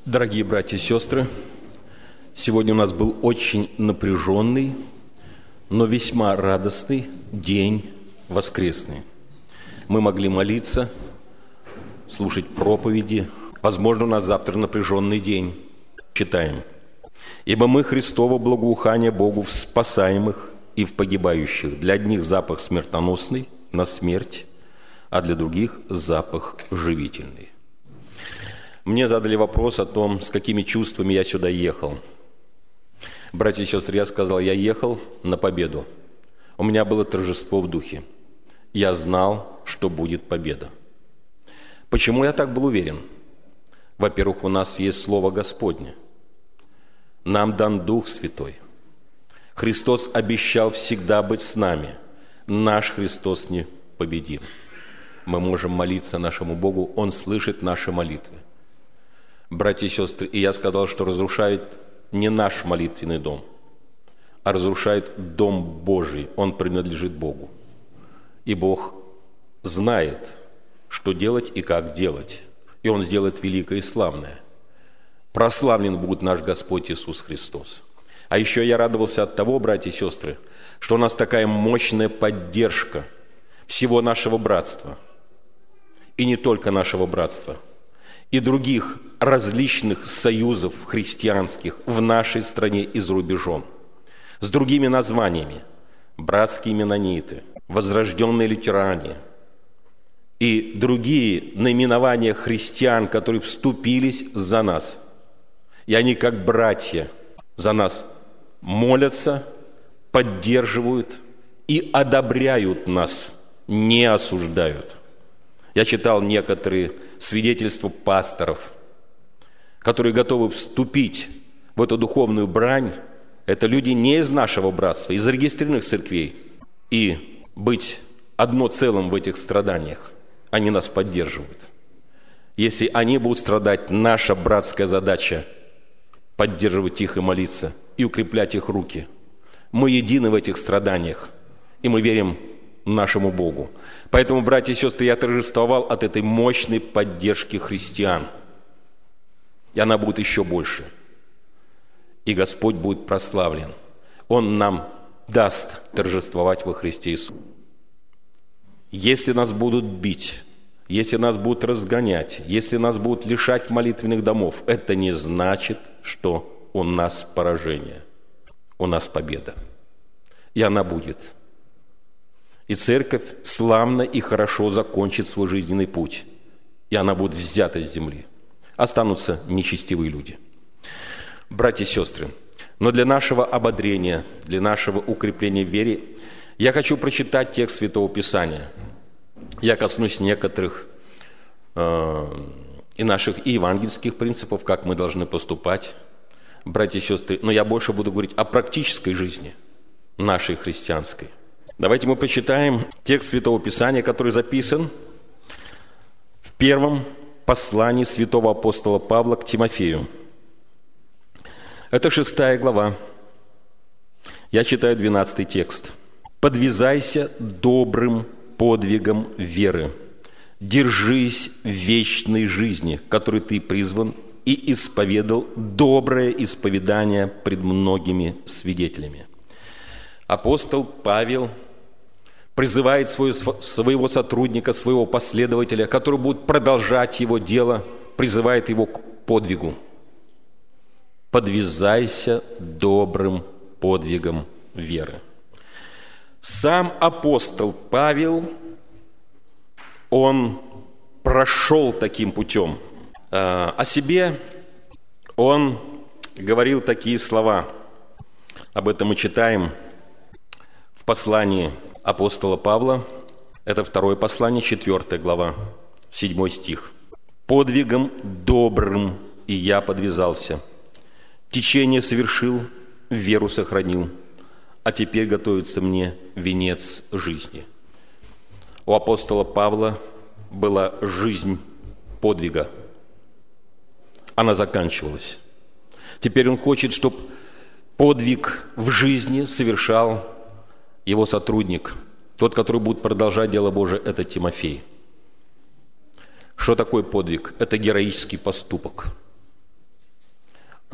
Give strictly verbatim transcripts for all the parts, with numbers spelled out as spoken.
Дорогие братья и сестры, сегодня у нас был очень напряженный, но весьма радостный день воскресный. Мы могли молиться, слушать проповеди. Возможно, у нас завтра напряженный день. Читаем. «Ибо мы Христово благоухание Богу в спасаемых и в погибающих. Для одних запах смертоносный, на смерть, а для других запах живительный». Мне задали вопрос о том, с какими чувствами я сюда ехал. Братья и сестры, я сказал, я ехал на победу. У меня было торжество в духе. Я знал, что будет победа. Почему я так был уверен? Во-первых, у нас есть Слово Господне. Нам дан Дух Святой. Христос обещал всегда быть с нами. Наш Христос непобедим. Мы можем молиться нашему Богу, Он слышит наши молитвы. Братья и сестры, и я сказал, что разрушает не наш молитвенный дом, а разрушает Дом Божий. Он принадлежит Богу. И Бог знает, что делать и как делать. И Он сделает великое и славное. Прославлен будет наш Господь Иисус Христос. А еще я радовался от того, братья и сестры, что у нас такая мощная поддержка всего нашего братства. И не только нашего братства, и других различных союзов христианских в нашей стране и за рубежом, с другими названиями: братские меннониты, возрожденные лютеране и другие наименования христиан, которые вступились за нас. И они, как братья, за нас молятся, поддерживают и одобряют нас, не осуждают. Я читал некоторые свидетельства пасторов, которые готовы вступить в эту духовную брань. Это люди не из нашего братства, из зарегистрированных церквей. И быть одно целым в этих страданиях. Они нас поддерживают. Если они будут страдать, наша братская задача – поддерживать их и молиться, и укреплять их руки. Мы едины в этих страданиях, и мы верим нашему Богу. Поэтому, братья и сестры, я торжествовал от этой мощной поддержки христиан. И она будет еще больше. И Господь будет прославлен. Он нам даст торжествовать во Христе Иисусе. Если нас будут бить, если нас будут разгонять, если нас будут лишать молитвенных домов, это не значит, что у нас поражение. У нас победа. И она будет. И церковь славно и хорошо закончит свой жизненный путь. И она будет взята с земли. Останутся нечестивые люди. Братья и сестры, но для нашего ободрения, для нашего укрепления в вере, я хочу прочитать текст Святого Писания. Я коснусь некоторых э, и наших и евангельских принципов, как мы должны поступать, братья и сестры. Но я больше буду говорить о практической жизни нашей христианской. Давайте мы прочитаем текст Святого Писания, который записан в первом послании святого апостола Павла к Тимофею. Это шестая глава. Я читаю двенадцатый текст. «Подвязайся добрым подвигом веры, держись вечной жизни, которой ты призван, и исповедал доброе исповедание пред многими свидетелями». Апостол Павел призывает свою, своего сотрудника, своего последователя, который будет продолжать его дело, призывает его к подвигу. «Подвязайся добрым подвигом веры». Сам апостол Павел, он прошел таким путем. О себе он говорил такие слова. Об этом мы читаем в послании апостола Павла. Это второе послание, четвёртая глава, седьмой стих. «Подвигом добрым и я подвязался, течение совершил, веру сохранил, а теперь готовится мне венец жизни». У апостола Павла была жизнь подвига. Она заканчивалась. Теперь он хочет, чтобы подвиг в жизни совершал его сотрудник, тот, который будет продолжать дело Божие, это Тимофей. Что такое подвиг? Это героический поступок.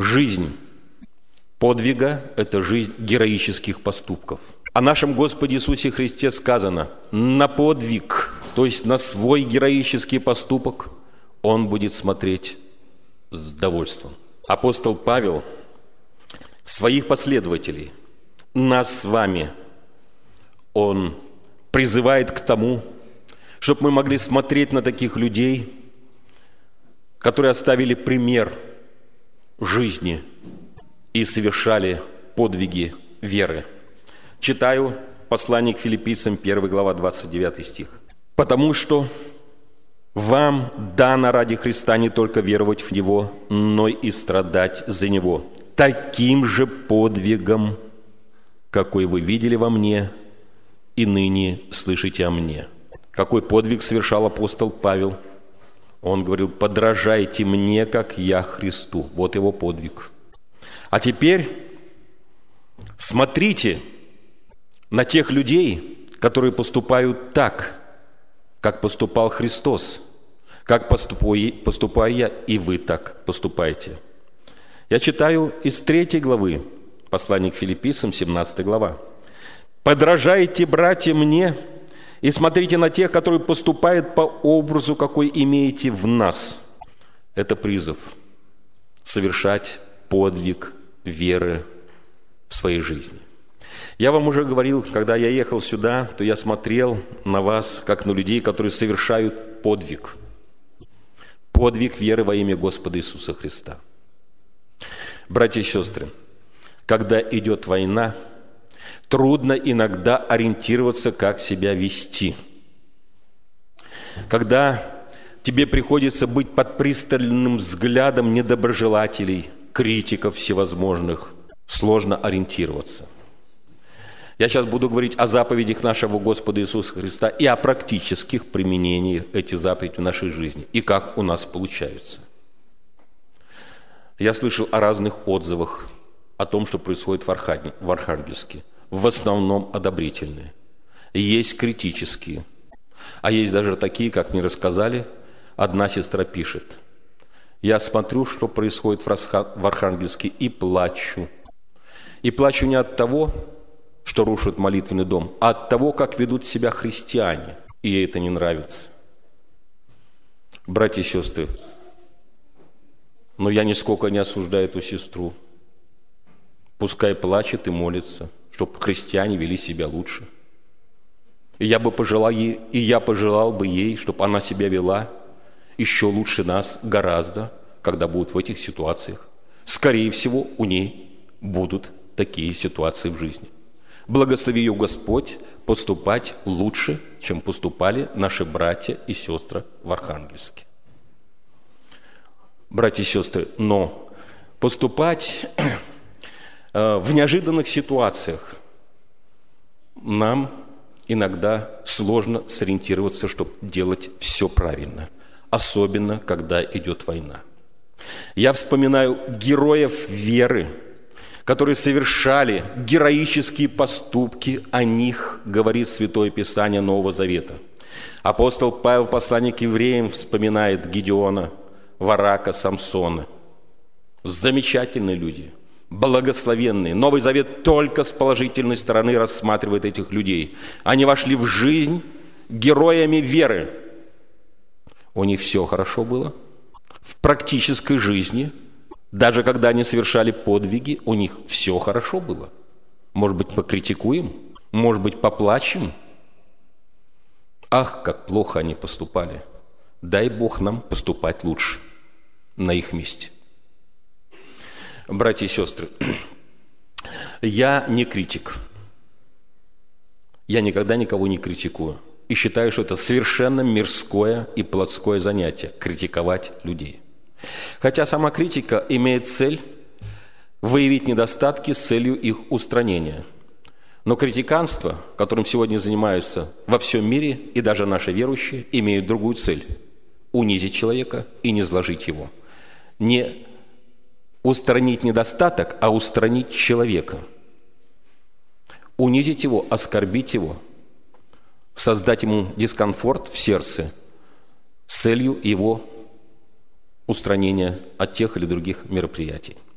Жизнь подвига – это жизнь героических поступков. О нашем Господе Иисусе Христе сказано: на подвиг, то есть на свой героический поступок, Он будет смотреть с довольством. Апостол Павел своих последователей, нас с вами, он призывает к тому, чтобы мы могли смотреть на таких людей, которые оставили пример жизни и совершали подвиги веры. Читаю послание к Филиппийцам, первая глава, двадцать девятый стих. «Потому что вам дано ради Христа не только веровать в Него, но и страдать за Него, таким же подвигом, какой вы видели во мне и ныне слышите о мне». Какой подвиг совершал апостол Павел? Он говорил: подражайте мне, как я Христу. Вот его подвиг. А теперь смотрите на тех людей, которые поступают так, как поступал Христос, как поступаю, поступаю я, и вы так поступаете. Я читаю из третьей главы, послание к Филиппийцам, семнадцатая глава. «Подражайте, братья, мне, и смотрите на тех, которые поступают по образу, какой имеете в нас». Это призыв совершать подвиг веры в своей жизни. Я вам уже говорил, когда я ехал сюда, то я смотрел на вас, как на людей, которые совершают подвиг. Подвиг веры во имя Господа Иисуса Христа. Братья и сестры, когда идет война, трудно иногда ориентироваться, как себя вести. Когда тебе приходится быть под пристальным взглядом недоброжелателей, критиков всевозможных, сложно ориентироваться. Я сейчас буду говорить о заповедях нашего Господа Иисуса Христа и о практических применениях этих заповедей в нашей жизни, и как у нас получаются. Я слышал о разных отзывах о том, что происходит в Архангельске. В основном одобрительные. Есть критические. А есть даже такие, как мне рассказали, одна сестра пишет: я смотрю, что происходит в Архангельске, и плачу. И плачу не от того, что рушат молитвенный дом, а от того, как ведут себя христиане. И ей это не нравится. Братья и сестры, но я нисколько не осуждаю эту сестру. Пускай плачет и молится, чтобы христиане вели себя лучше. И я бы пожелал ей, и я пожелал бы ей, чтобы она себя вела еще лучше нас гораздо, когда будут в этих ситуациях. Скорее всего, у ней будут такие ситуации в жизни. Благослови ее Господь поступать лучше, чем поступали наши братья и сестры в Архангельске. Братья и сестры, но поступать в неожиданных ситуациях нам иногда сложно сориентироваться, чтобы делать все правильно, особенно когда идет война. Я вспоминаю героев веры, которые совершали героические поступки, о них говорит Святое Писание Нового Завета. Апостол Павел в послании к евреям вспоминает Гедеона, Варака, Самсона. Замечательные люди, благословенные. Новый Завет только с положительной стороны рассматривает этих людей. Они вошли в жизнь героями веры. У них все хорошо было. В практической жизни, даже когда они совершали подвиги, у них все хорошо было. Может быть, покритикуем, может быть, поплачем. Ах, как плохо они поступали. Дай Бог нам поступать лучше на их месте. Братья и сестры, я не критик. Я никогда никого не критикую. И считаю, что это совершенно мирское и плотское занятие – критиковать людей. Хотя сама критика имеет цель выявить недостатки с целью их устранения. Но критиканство, которым сегодня занимаются во всем мире, и даже наши верующие, имеют другую цель – унизить человека и не зложить его. Не устранить недостаток, а устранить человека. Унизить его, оскорбить его, создать ему дискомфорт в сердце с целью его устранения от тех или других мероприятий.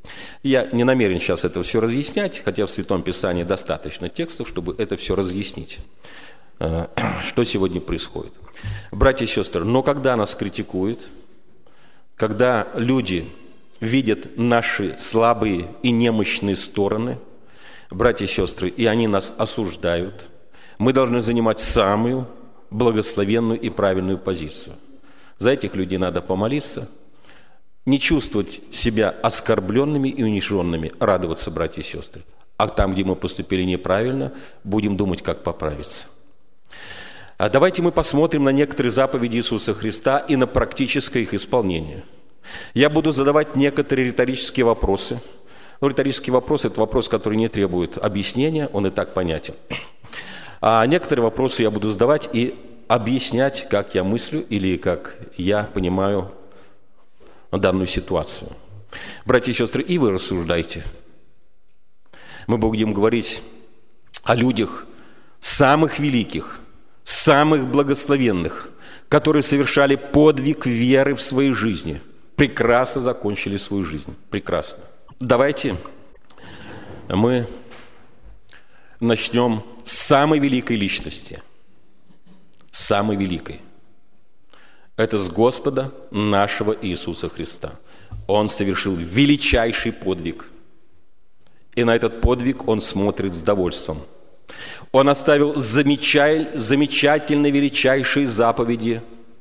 Я не намерен сейчас это все разъяснять, хотя в Святом Писании достаточно текстов, чтобы это все разъяснить, что сегодня происходит. Братья и сестры, но когда нас критикуют, когда люди видят наши слабые и немощные стороны, братья и сестры, и они нас осуждают, мы должны занимать самую благословенную и правильную позицию. За этих людей надо помолиться, не чувствовать себя оскорбленными и униженными, радоваться, братья и сестры. А там, где мы поступили неправильно, будем думать, как поправиться. А давайте мы посмотрим на некоторые заповеди Иисуса Христа и на практическое их исполнение. Я буду задавать некоторые риторические вопросы. Но риторический вопрос – это вопрос, который не требует объяснения, он и так понятен. А некоторые вопросы я буду задавать и объяснять, как я мыслю или как я понимаю данную ситуацию. Братья и сестры, и вы рассуждайте. Мы будем говорить о людях самых великих, самых благословенных, которые совершали подвиг веры в своей жизни, прекрасно закончили свою жизнь. Прекрасно. Давайте мы начнем с самой великой личности. Самой великой. Это с Господа нашего Иисуса Христа. Он совершил величайший подвиг. И на этот подвиг Он смотрит с довольством. Он оставил замечательные, величайшие заповеди,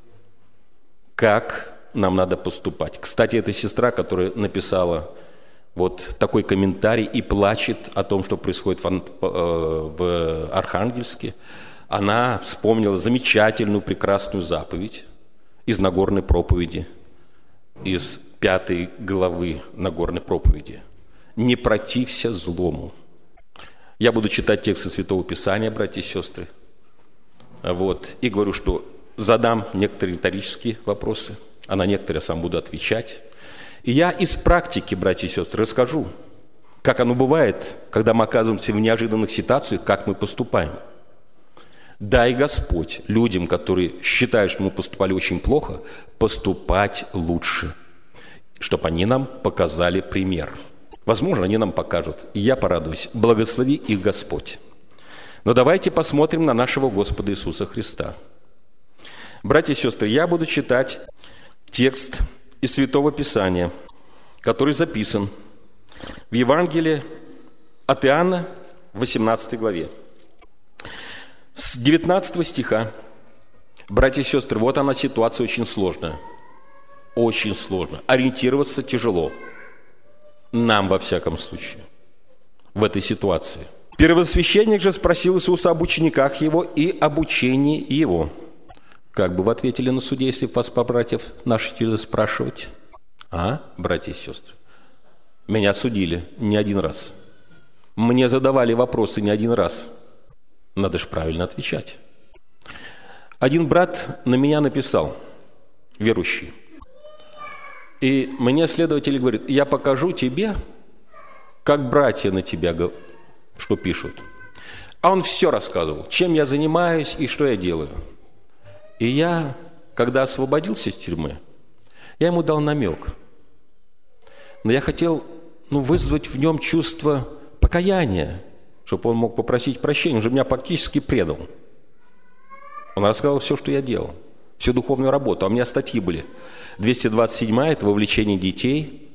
как нам надо поступать. Кстати, эта сестра, которая написала вот такой комментарий и плачет о том, что происходит в Архангельске, она вспомнила замечательную, прекрасную заповедь из Нагорной проповеди, из пятой главы Нагорной проповеди. «Не протився злому». Я буду читать тексты Святого Писания, братья и сестры. Вот. И говорю, что задам некоторые риторические вопросы, а на некоторые я сам буду отвечать. И я из практики, братья и сестры, расскажу, как оно бывает, когда мы оказываемся в неожиданных ситуациях, как мы поступаем. Дай Господь людям, которые считают, что мы поступали очень плохо, поступать лучше, чтобы они нам показали пример. Возможно, они нам покажут, и я порадуюсь. Благослови их Господь. Но давайте посмотрим на нашего Господа Иисуса Христа. Братья и сестры, я буду читать текст из Святого Писания, который записан в Евангелии от Иоанна, в восемнадцатой главе. С девятнадцатого стиха. Братья и сестры, вот она ситуация очень сложная. Очень сложно. Ориентироваться тяжело. Нам, во всяком случае, в этой ситуации. Первосвященник же спросил Иисуса об учениках Его и об учении Его. Как бы вы ответили на суде, если вас по братьев начали спрашивать? А, братья и сестры? Меня судили не один раз. Мне задавали вопросы не один раз. Надо же правильно отвечать. Один брат на меня написал, верующий. И мне следователь говорит, я покажу тебе, как братья на тебя что пишут. А он все рассказывал, чем я занимаюсь и что я делаю. И я, когда освободился из тюрьмы, я ему дал намек. Но я хотел ну, вызвать в нем чувство покаяния, чтобы он мог попросить прощения. Он же меня практически предал. Он рассказал все, что я делал, всю духовную работу. А у меня статьи были. двести двадцать седьмая – это вовлечение детей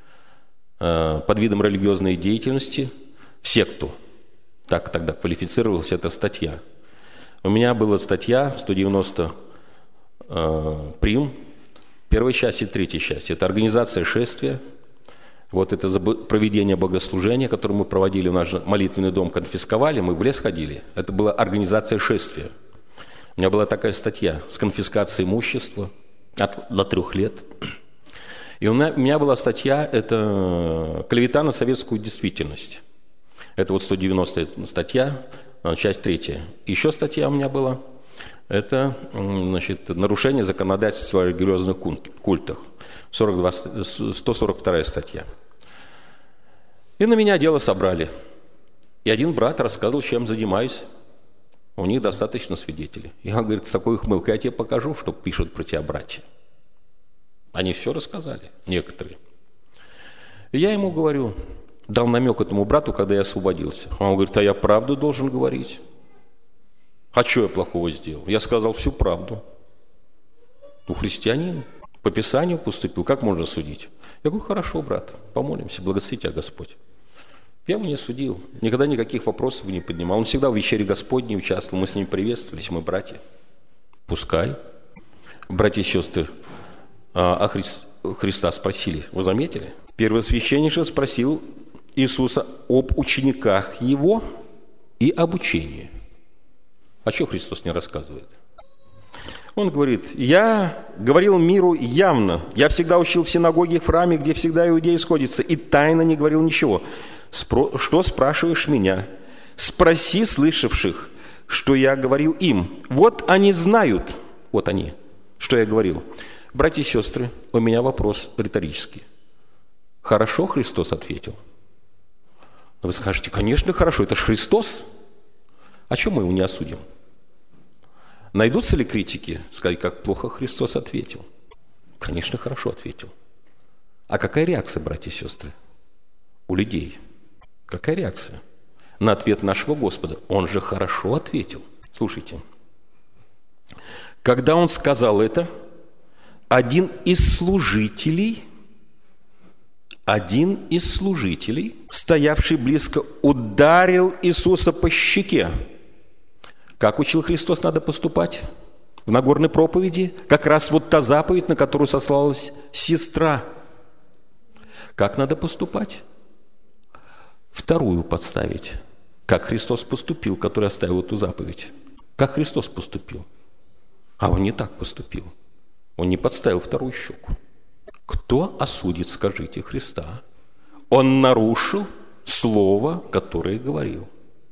э, под видом религиозной деятельности в секту. Так тогда квалифицировалась эта статья. У меня была статья сто девяносто э, прим, первой части и третьей части. Это организация шествия. Вот это проведение богослужения, которое мы проводили, в наш молитвенный дом конфисковали, мы в лес ходили. Это была организация шествия. У меня была такая статья с конфискацией имущества от, до трех лет. И у меня, у меня была статья, это клевета на советскую действительность. Это вот сто девяностая статья, часть третья. Еще статья у меня была, это значит, нарушение законодательства о религиозных культах. сорок два, сто сорок вторая статья. И на меня дело собрали. И один брат рассказывал, чем занимаюсь. У них достаточно свидетелей. И он говорит, с такой ухмылкой я тебе покажу, что пишут про тебя братья. Они все рассказали, некоторые. И я ему говорю, дал намек этому брату, когда я освободился. Он говорит, а я правду должен говорить. А что я плохого сделал? Я сказал всю правду. Ну, христианин, по Писанию поступил, как можно судить? Я говорю, хорошо, брат, помолимся, благослови тебя Господь. Я его не судил, никогда никаких вопросов не поднимал. Он всегда в вечере Господней участвовал, мы с ним приветствовались, мы братья. Пускай. Братья и сестры, а Христа спросили, вы заметили? Первосвященнейший спросил Иисуса об учениках Его и об учении. А что Христос не рассказывает? Он говорит, я говорил миру явно, я всегда учил в синагоге, в храме, где всегда иудеи сходятся, и тайно не говорил ничего. Спро... Что спрашиваешь меня? Спроси слышавших, что я говорил им. Вот они знают, вот они, что я говорил. Братья и сестры, у меня вопрос риторический. Хорошо Христос ответил? Вы скажете, конечно, хорошо, это же Христос. А чем мы его не осудим? Найдутся ли критики сказать, как плохо Христос ответил? Конечно, хорошо ответил. А какая реакция, братья и сестры, у людей? Какая реакция на ответ нашего Господа? Он же хорошо ответил. Слушайте. Когда он сказал это, один из служителей, один из служителей, стоявший близко, ударил Иисуса по щеке. Как учил Христос, надо поступать в Нагорной проповеди? Как раз вот та заповедь, на которую сослалась сестра. Как надо поступать? Вторую подставить. Как Христос поступил, который оставил эту заповедь. Как Христос поступил? А он не так поступил. Он не подставил вторую щеку. Кто осудит, скажите, Христа? Он нарушил слово, которое говорил.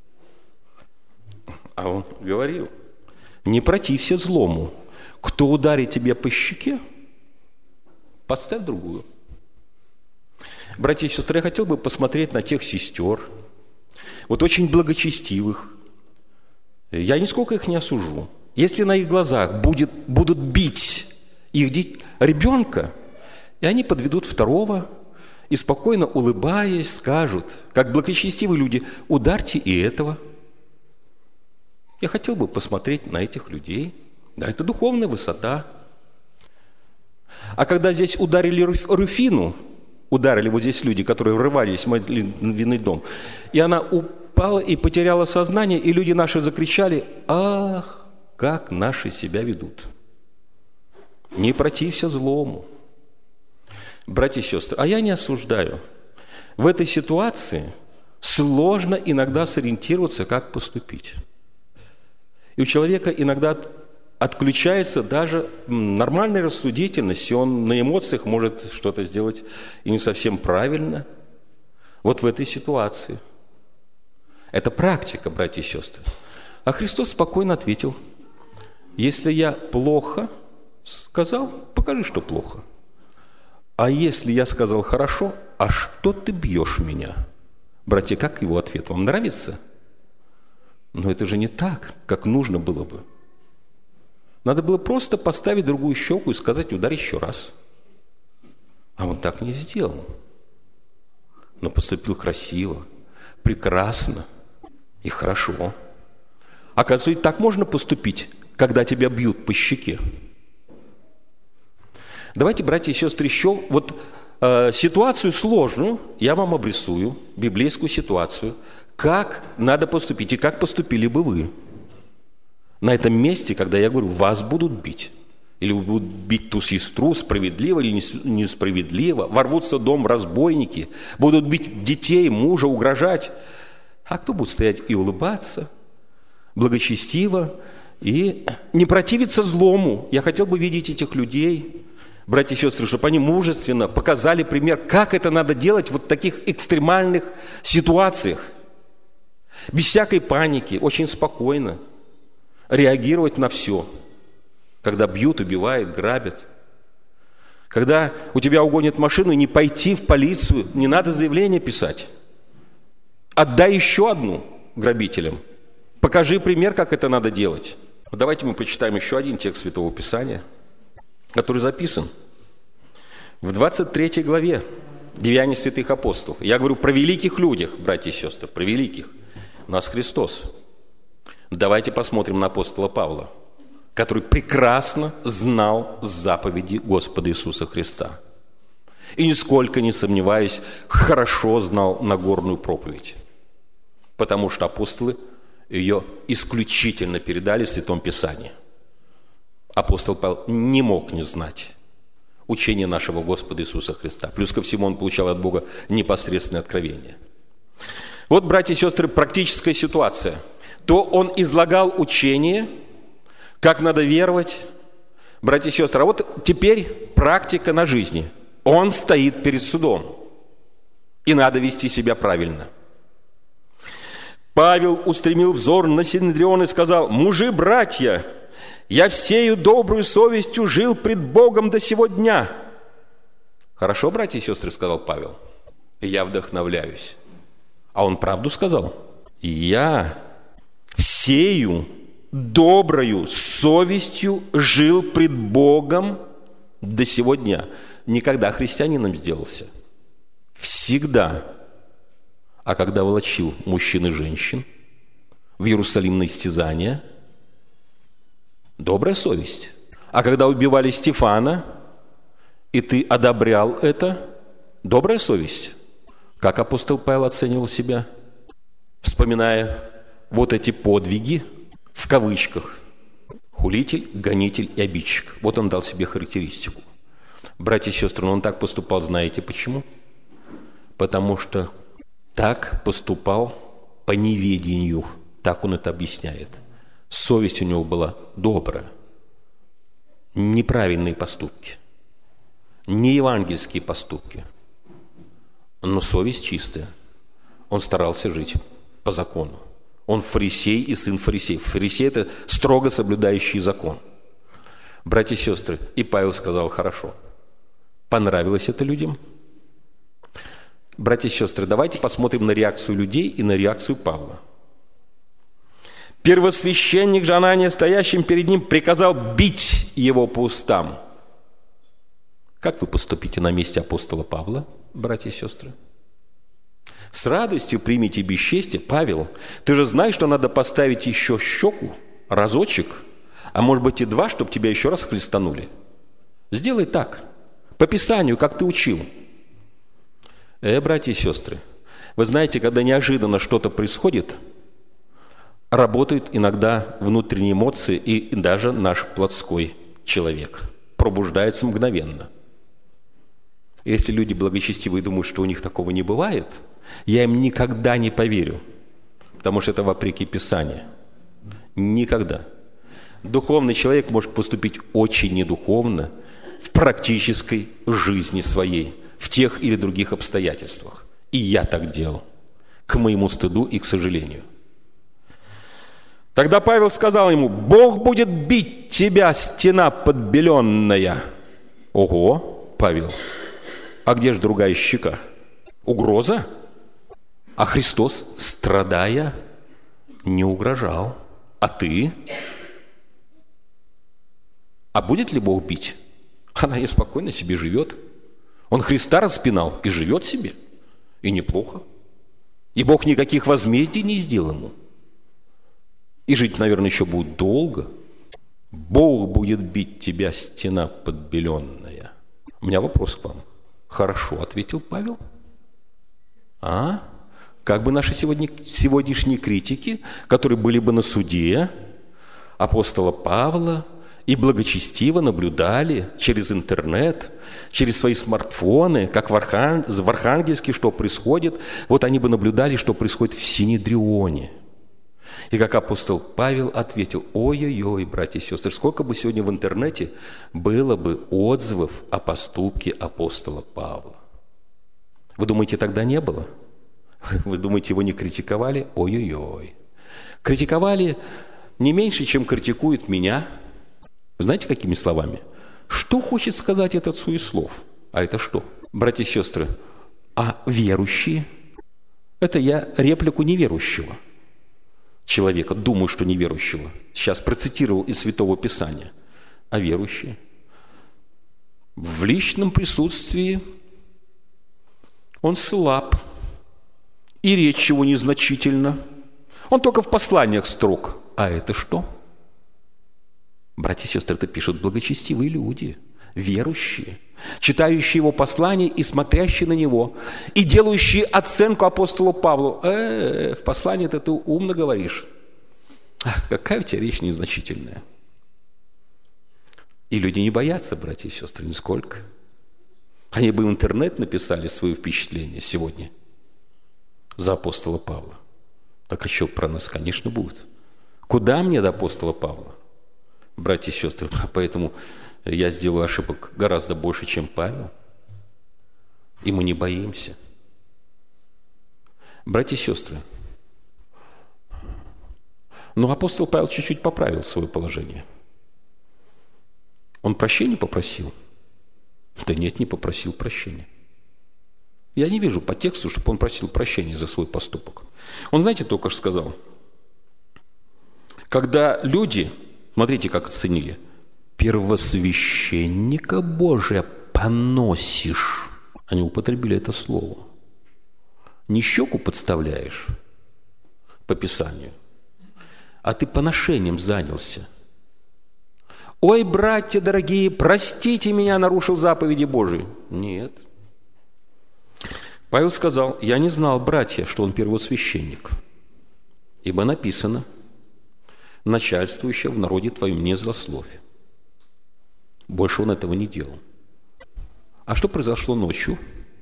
А он говорил, не протився злому. Кто ударит тебя по щеке, подставь другую. Братья и сестры, я хотел бы посмотреть на тех сестер, вот очень благочестивых. Я нисколько их не осужу. Если на их глазах будет, будут бить их ребенка, и они подведут второго, и спокойно улыбаясь скажут, как благочестивые люди, ударьте и этого. Я хотел бы посмотреть на этих людей. Да, это духовная высота. А когда здесь ударили Руфину, ударили вот здесь люди, которые врывались в молитвенный дом, и она упала и потеряла сознание, и люди наши закричали, ах, как наши себя ведут. Не протився злому. Братья и сестры, а я не осуждаю. В этой ситуации сложно иногда сориентироваться, как поступить. И у человека иногда отключается даже нормальная рассудительность, и он на эмоциях может что-то сделать и не совсем правильно. Вот в этой ситуации. Это практика, братья и сестры. А Христос спокойно ответил, если я плохо сказал, покажи, что плохо. А если я сказал хорошо, а что ты бьешь меня? Братья, как его ответ? Вам нравится? Но это же не так, как нужно было бы. Надо было просто поставить другую щеку и сказать, ударь еще раз. А он так не сделал. Но поступил красиво, прекрасно и хорошо. Оказывается, так можно поступить, когда тебя бьют по щеке. Давайте, братья и сестры, еще вот э, ситуацию сложную я вам обрисую, библейскую ситуацию, как надо поступить и как поступили бы вы на этом месте, когда я говорю, вас будут бить. Или будут бить ту сестру, справедливо или несправедливо, ворвутся в дом разбойники, будут бить детей, мужа, угрожать. А кто будет стоять и улыбаться, благочестиво, и не противиться злому? Я хотел бы видеть этих людей, братья и сестры, чтобы они мужественно показали пример, как это надо делать вот в таких экстремальных ситуациях. Без всякой паники, очень спокойно реагировать на все. Когда бьют, убивают, грабят. Когда у тебя угонят машину, не пойти в полицию, не надо заявление писать. Отдай еще одну грабителям. Покажи пример, как это надо делать. Давайте мы прочитаем еще один текст Святого Писания, который записан в двадцать третьей главе Деяния святых апостолов. Я говорю про великих людях, братья и сестры, про великих. У нас Христос. Давайте посмотрим на апостола Павла, который прекрасно знал заповеди Господа Иисуса Христа. И нисколько не сомневаюсь, хорошо знал Нагорную проповедь. Потому что апостолы ее исключительно передали в Святом Писании. Апостол Павел не мог не знать учение нашего Господа Иисуса Христа. Плюс ко всему он получал от Бога непосредственное откровение. Вот, братья и сестры, практическая ситуация. То он излагал учение, как надо веровать, братья и сестры. А вот теперь практика на жизни. Он стоит перед судом, и надо вести себя правильно. Павел устремил взор на Синедрион и сказал: «Мужи, братья, я всею добрую совестью жил пред Богом до сего дня». Хорошо, братья и сестры, сказал Павел, я вдохновляюсь. А он правду сказал? Я всею доброю совестью жил пред Богом до сего дня. Никогда христианином сделался. Всегда. А когда волочил мужчин и женщин в Иерусалим на истязание, добрая совесть. А когда убивали Стефана, и ты одобрял это, добрая совесть. Как апостол Павел оценивал себя, вспоминая вот эти подвиги, в кавычках: хулитель, гонитель и обидчик. Вот он дал себе характеристику. Братья и сестры, но он так поступал, знаете почему? Потому что так поступал по неведению. Так он это объясняет. Совесть у него была добрая. Неправильные поступки. Не евангельские поступки. Но совесть чистая. Он старался жить по закону. Он фарисей и сын фарисея. Фарисей – это строго соблюдающий закон. Братья и сестры, и Павел сказал: хорошо. Понравилось это людям? Братья и сестры, давайте посмотрим на реакцию людей и на реакцию Павла. Первосвященник же Анания, стоящим перед ним, приказал бить его по устам. Как вы поступите на месте апостола Павла, братья и сестры? С радостью примите бесчестие. Павел, ты же знаешь, что надо поставить еще щеку, разочек, а может быть и два, чтобы тебя еще раз хлестанули. Сделай так, по Писанию, как ты учил. Э, братья и сестры, вы знаете, когда неожиданно что-то происходит, работают иногда внутренние эмоции и даже наш плотской человек. Пробуждается мгновенно. Если люди благочестивые думают, что у них такого не бывает, я им никогда не поверю, потому что это вопреки Писанию. Никогда. Духовный человек может поступить очень недуховно в практической жизни своей, в тех или других обстоятельствах. И я так делал, к моему стыду и к сожалению. Тогда Павел сказал ему: «Бог будет бить тебя, стена подбеленная». Ого, Павел, а где же другая щека? Угроза? А Христос, страдая, не угрожал. А ты? А будет ли Бог бить? Она неспокойно себе живет. Он Христа распинал и живет себе. И неплохо. И Бог никаких возмездий не сделал ему. И жить, наверное, еще будет долго. Бог будет бить тебя, стена подбеленная. У меня вопрос к вам. Хорошо, ответил Павел. А? Как бы наши сегодня, сегодняшние критики, которые были бы на суде апостола Павла и благочестиво наблюдали через интернет, через свои смартфоны, как в, Архан... в Архангельске, что происходит, вот они бы наблюдали, что происходит в Синедрионе. И как апостол Павел ответил: ой-ой-ой, братья и сестры, сколько бы сегодня в интернете было бы отзывов о поступке апостола Павла. Вы думаете, тогда не было? Вы думаете, его не критиковали? Ой-ой-ой. Критиковали не меньше, чем критикуют меня. Вы знаете, какими словами? Что хочет сказать этот суеслов? А это что? Братья и сестры, а верующие? Это я реплику неверующего человека, думаю, что неверующего. Сейчас процитировал из Святого Писания. А верующие? В личном присутствии Он слаб, и речь его незначительна. Он только в посланиях строг. А это что? Братья и сестры, это пишут благочестивые люди, верующие, читающие его послания и смотрящие на него, и делающие оценку апостолу Павлу. Э, в послании-то ты умно говоришь. Ах, какая у тебя речь незначительная. И люди не боятся, братья и сестры, нисколько. Они бы в интернет написали свои впечатления сегодня за апостола Павла. Так еще про нас, конечно, будут. Куда мне до апостола Павла? Братья и сестры, поэтому я сделаю ошибок гораздо больше, чем Павел. И мы не боимся. Братья и сестры, но апостол Павел чуть-чуть поправил свое положение. Он прощения попросил? Да нет, не попросил прощения. Я не вижу по тексту, чтобы он просил прощения за свой поступок. Он, знаете, только что сказал, когда люди, смотрите, как оценили, первосвященника Божия поносишь. Они употребили это слово. Не щеку подставляешь по Писанию, а ты поношением занялся. Ой, братья дорогие, простите меня, нарушил заповеди Божии. Нет. Павел сказал, я не знал, братья, что он первосвященник, ибо написано, начальствующее в народе твоем не злословие. Больше он этого не делал. А что произошло ночью?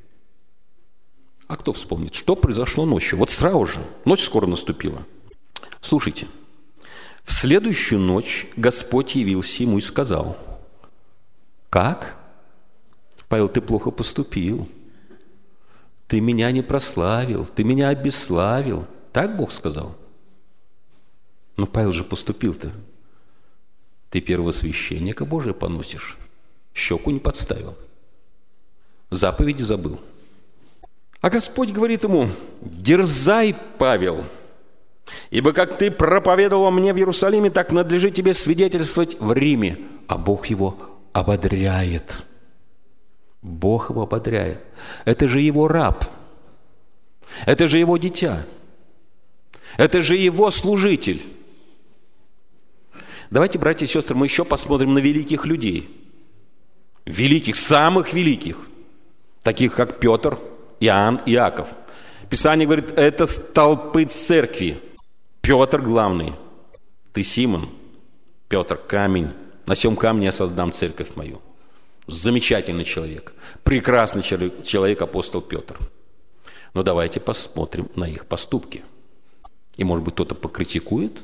А кто вспомнит, что произошло ночью? Вот сразу же, ночь скоро наступила. Слушайте, в следующую ночь Господь явился ему и сказал, как? Павел, ты плохо поступил. Ты меня не прославил, ты меня обесславил. Так Бог сказал? Но Павел же поступил-то. Ты первосвященника Божия поносишь. Щеку не подставил. Заповеди забыл. А Господь говорит ему, дерзай, Павел, ибо как ты проповедовал мне в Иерусалиме, так надлежит тебе свидетельствовать в Риме. А Бог его ободряет. Бог его ободряет. Это же его раб. Это же его дитя. Это же его служитель. Давайте, братья и сестры, мы еще посмотрим на великих людей. Великих, самых великих. Таких, как Петр, Иоанн, Иаков. Писание говорит, это столпы церкви. Петр главный. Ты Симон. Петр, камень. На сем камне я создам церковь мою. Замечательный человек. Прекрасный человек, апостол Петр. Но давайте посмотрим на их поступки. И, может быть, кто-то покритикует.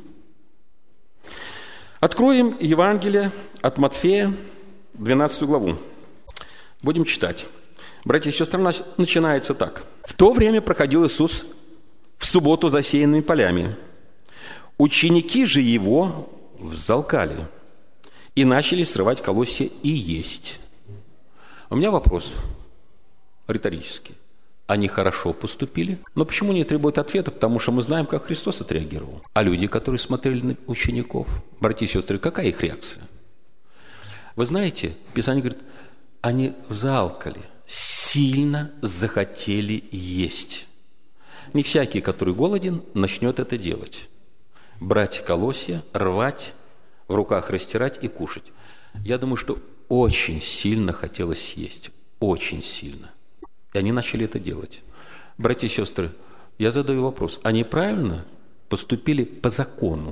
Откроем Евангелие от Матфея, двенадцатую главу. Будем читать. Братья и сестры, начинается так. В то время проходил Иисус в субботу засеянными полями. Ученики же его взалкали и начали срывать колосья и есть. У меня вопрос риторический. Они хорошо поступили? Но почему не требуют ответа? Потому что мы знаем, как Христос отреагировал. А люди, которые смотрели на учеников, братья и сестры, какая их реакция? Вы знаете, Писание говорит, они взалкали, сильно захотели есть. Не всякий, который голоден, начнет это делать. Брать колосья, рвать, в руках растирать и кушать. Я думаю, что очень сильно хотелось есть. Очень сильно. И они начали это делать. Братья и сестры, я задаю вопрос. Они правильно поступили по закону?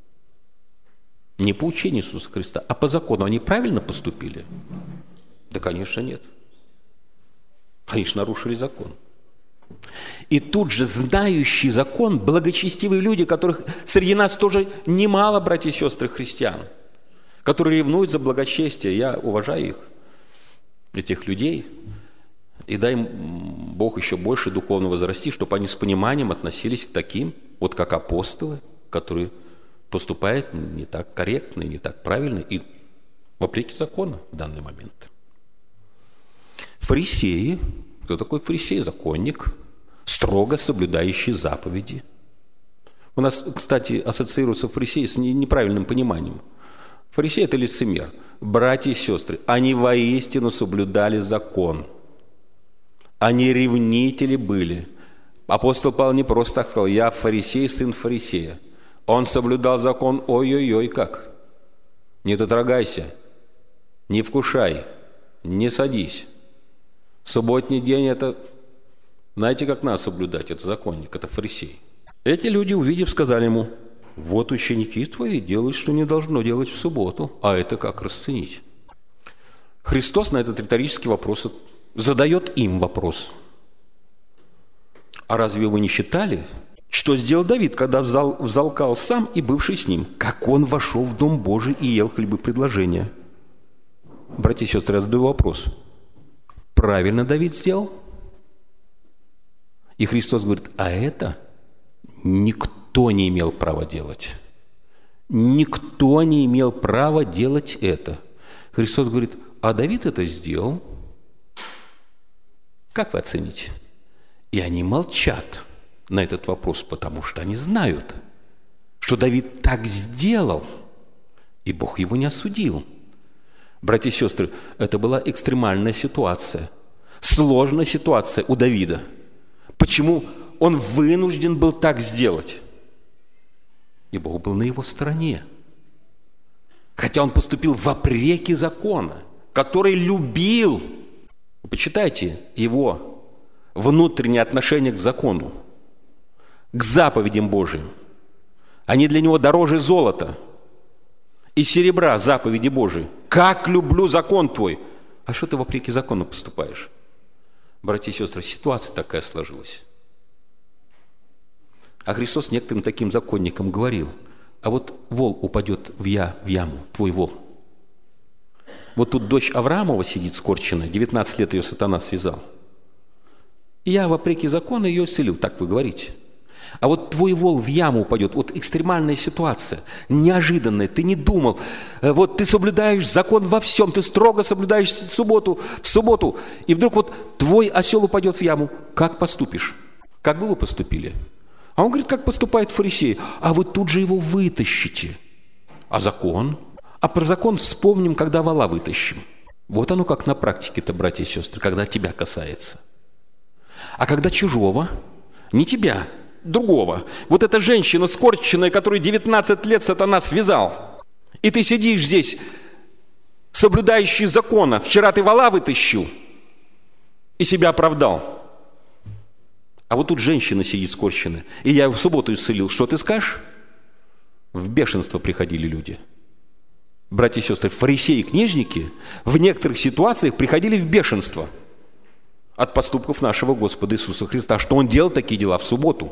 Не по учению Иисуса Христа, а по закону. Они правильно поступили? Да, конечно, нет. Они же нарушили закон. И тут же знающий закон, благочестивые люди, которых среди нас тоже немало, братья и сестры, христиан, которые ревнуют за благочестие. Я уважаю их, этих людей, и дай им Бог еще больше духовно возрасти, чтобы они с пониманием относились к таким, вот как апостолы, которые поступают не так корректно и не так правильно, и вопреки закону в данный момент. Фарисеи. Кто такой фарисей? Законник, строго соблюдающий заповеди. У нас, кстати, ассоциируется фарисей с неправильным пониманием. Фарисей – это лицемер. Братья и сестры, они воистину соблюдали закон. Они ревнители были. Апостол Павел не просто так сказал: я фарисей, сын фарисея. Он соблюдал закон, ой-ой-ой, как? Не дотрагайся, не вкушай, не садись. Субботний день – это, знаете, как надо соблюдать? Это законник, это фарисей. Эти люди, увидев, сказали ему: вот ученики твои делают, что не должно делать в субботу. А это как расценить? Христос на этот риторический вопрос задает им вопрос. А разве вы не считали, что сделал Давид, когда взал, взалкал сам и бывший с ним? Как он вошел в Дом Божий и ел хлебы предложения? Братья и сестры, я задаю вопрос. Правильно Давид сделал? И Христос говорит: а это никто не имел права делать. Никто не имел права делать это. Христос говорит: а Давид это сделал. Как вы оцените? И они молчат на этот вопрос, потому что они знают, что Давид так сделал, и Бог его не осудил. Братья и сестры, это была экстремальная ситуация, сложная ситуация у Давида. Почему он вынужден был так сделать? И Бог был на его стороне. Хотя он поступил вопреки закона, который любил. Почитайте его внутреннее отношение к закону, к заповедям Божьим. Они для него дороже золота и серебра, заповеди Божьи. Как люблю закон твой! А что ты вопреки закону поступаешь? Братья и сестры, ситуация такая сложилась. А Христос некоторым таким законникам говорил: а вот вол упадет в, я, в яму, твой вол. Вот тут дочь Авраамова сидит скорченная, девятнадцать лет ее сатана связал. И я вопреки закону ее исцелил, так вы говорите. А вот твой вол в яму упадет. Вот экстремальная ситуация, неожиданная, ты не думал. Вот ты соблюдаешь закон во всем, ты строго соблюдаешь субботу, в субботу, и вдруг вот твой осел упадет в яму. Как поступишь? Как бы вы поступили? А он говорит: как поступает фарисей? А вы тут же его вытащите. А закон? А про закон вспомним, когда вола вытащим. Вот оно как на практике-то, братья и сестры, когда тебя касается. А когда чужого, не тебя, другого. Вот эта женщина скорченная, которую девятнадцать лет сатана связал. И ты сидишь здесь, соблюдающий закона. Вчера ты вола вытащил и себя оправдал. А вот тут женщина сидит скорченная, и я ее в субботу исцелил. Что ты скажешь? В бешенство приходили люди. Братья и сестры, фарисеи и книжники в некоторых ситуациях приходили в бешенство от поступков нашего Господа Иисуса Христа, что Он делал такие дела в субботу.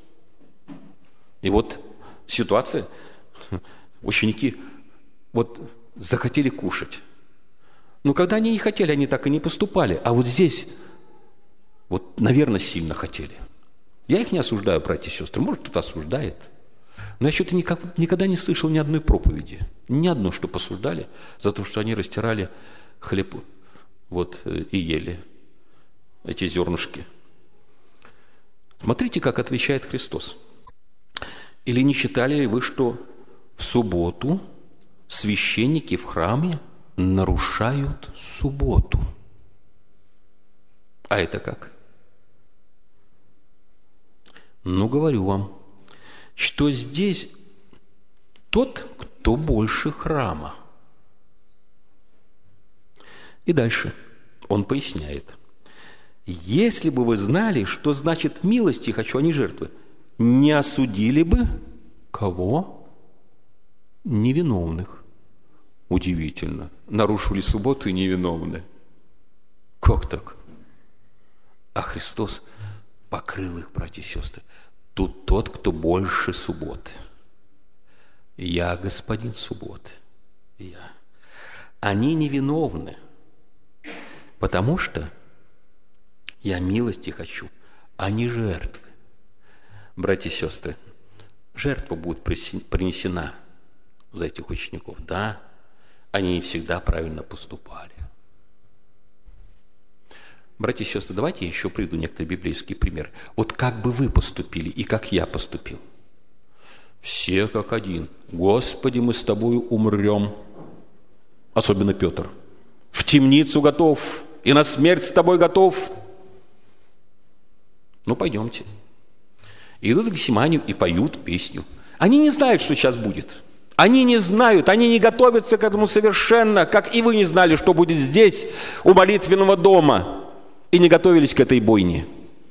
И вот ситуация, ученики вот захотели кушать. Но когда они не хотели, они так и не поступали. А вот здесь, вот, наверное, сильно хотели. Я их не осуждаю, братья и сестры, может, кто-то осуждает. Но я что-то никогда не слышал ни одной проповеди, ни одной, что посуждали за то, что они растирали хлеб вот, и ели эти зернышки. Смотрите, как отвечает Христос. Или не читали ли вы, что в субботу священники в храме нарушают субботу? А это как? Ну, говорю вам, что здесь тот, кто больше храма. И дальше он поясняет. Если бы вы знали, что значит милости хочу, а не жертвы, не осудили бы кого? Невиновных. Удивительно. Нарушили субботу и невиновны. Как так? А Христос покрыл их, братья и сестры. Тут тот, кто больше субботы. Я господин субботы. Я. Они невиновны, потому что я милости хочу, а не жертвы. Братья и сестры, жертва будет принесена за этих учеников. Да, они не всегда правильно поступали. Братья и сестры, давайте еще приведу некоторые библейские примеры. Вот как бы вы поступили и как я поступил. Все как один. Господи, мы с тобою умрем. Особенно Петр. В темницу готов и на смерть с тобой готов. Ну, пойдемте. И идут к Гефсиманию и поют песню. Они не знают, что сейчас будет. Они не знают, они не готовятся к этому совершенно, как и вы не знали, что будет здесь, у молитвенного дома, и не готовились к этой бойне.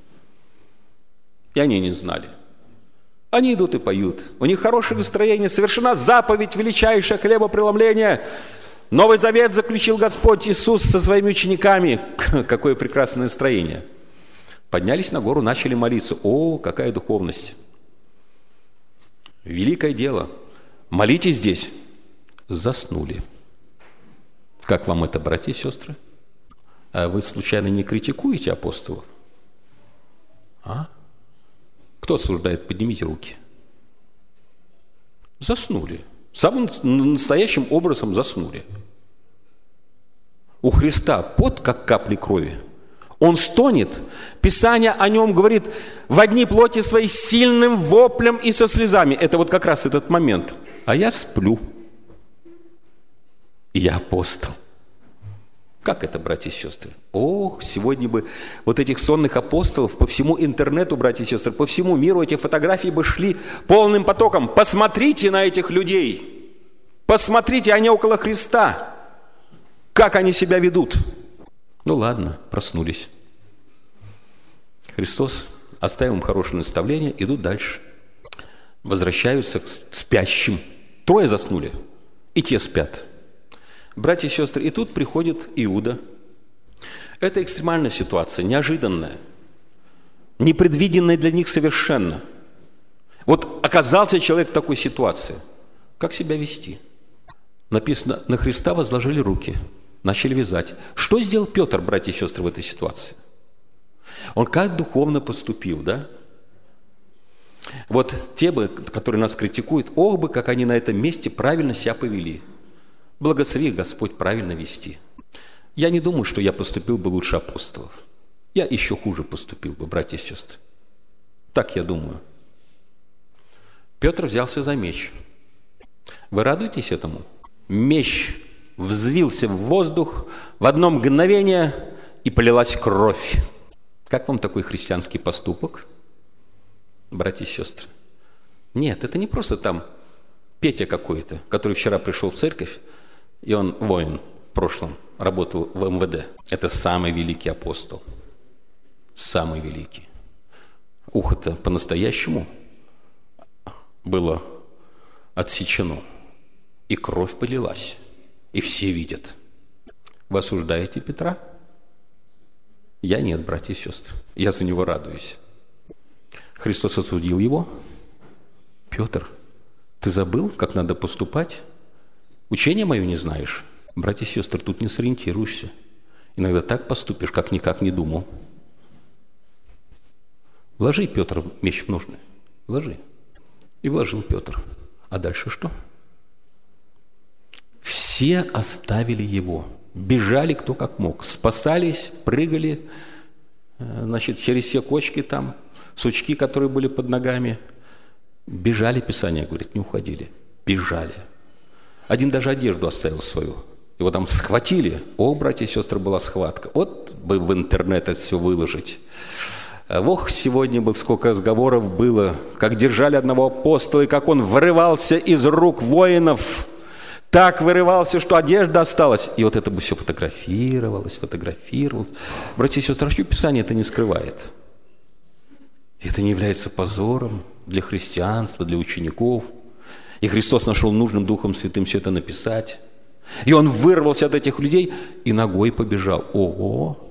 И они не знали. Они идут и поют. У них хорошее настроение, совершена заповедь величайшая хлебопреломления. Новый завет заключил Господь Иисус со своими учениками. Какое прекрасное настроение. Поднялись на гору, начали молиться. О, какая духовность! Великое дело. Молитесь здесь. Заснули. Как вам это, братья и сестры? А вы случайно не критикуете апостолов? А? Кто осуждает? Поднимите руки. Заснули. Самым настоящим образом заснули. У Христа пот, как капли крови. Он стонет. Писание о нем говорит: в одни плоти своей сильным воплем и со слезами. Это вот как раз этот момент. А я сплю. И я апостол. Как это, братья и сестры? Ох, сегодня бы вот этих сонных апостолов по всему интернету, братья и сестры, по всему миру эти фотографии бы шли полным потоком. Посмотрите на этих людей. Посмотрите, они около Христа. Как они себя ведут. Ну ладно, проснулись. Христос оставил им хорошее наставление, идут дальше. Возвращаются к спящим. Трое заснули, и те спят. Братья и сестры, и тут приходит Иуда. Это экстремальная ситуация, неожиданная, непредвиденная для них совершенно. Вот оказался человек в такой ситуации. Как себя вести? Написано, на Христа возложили руки, начали вязать. Что сделал Петр, братья и сестры, в этой ситуации? Он как духовно поступил, да? Вот те бы, которые нас критикуют, ох бы, как они на этом месте правильно себя повели. Благослови Господь правильно вести. Я не думаю, что я поступил бы лучше апостолов. Я еще хуже поступил бы, братья и сестры. Так я думаю. Петр взялся за меч. Вы радуетесь этому? Меч взвился в воздух в одно мгновение, и полилась кровь. Как вам такой христианский поступок, братья и сестры? Нет, это не просто там Петя какой-то, который вчера пришел в церковь, и он воин в прошлом, работал в эм вэ дэ. Это самый великий апостол. Самый великий. Ухо-то по-настоящему было отсечено. И кровь полилась. И все видят. Вы осуждаете Петра? Я нет, братья и сестры. Я за него радуюсь. Христос осудил его. Петр, ты забыл, как надо поступать? Учение мое не знаешь? Братья и сестры, тут не сориентируешься. Иногда так поступишь, как никак не думал. Вложи, Петр, меч в ножны. Вложи. И вложил Петр. А дальше что? Все оставили его. Бежали кто как мог. Спасались, прыгали, значит, через все кочки там, сучки, которые были под ногами. Бежали, Писание говорит, не уходили. Бежали. Один даже одежду оставил свою. Его там схватили. О, братья и сестры, была схватка. Вот бы в интернет это все выложить. Ох, сегодня был сколько разговоров было, как держали одного апостола, и как он вырывался из рук воинов. Так вырывался, что одежда осталась. И вот это бы все фотографировалось, фотографировалось. Братья и сестры, что Писание это не скрывает? Это не является позором для христианства, для учеников. И Христос нашел нужным Духом Святым все это написать. И он вырвался от этих людей и ногой побежал. Ого!